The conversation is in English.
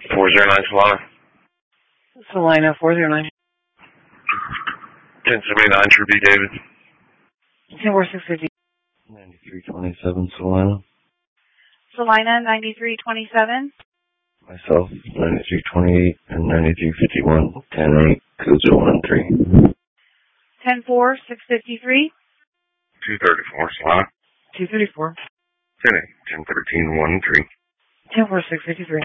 409 Solana. Salina, 409. 1079 True B David. 10650. 9327 Solana. Salina, 9327. Myself, 9328 and 9351. 108 2013. 104 653. 234 Solana. 234. 1013 13. 104 653.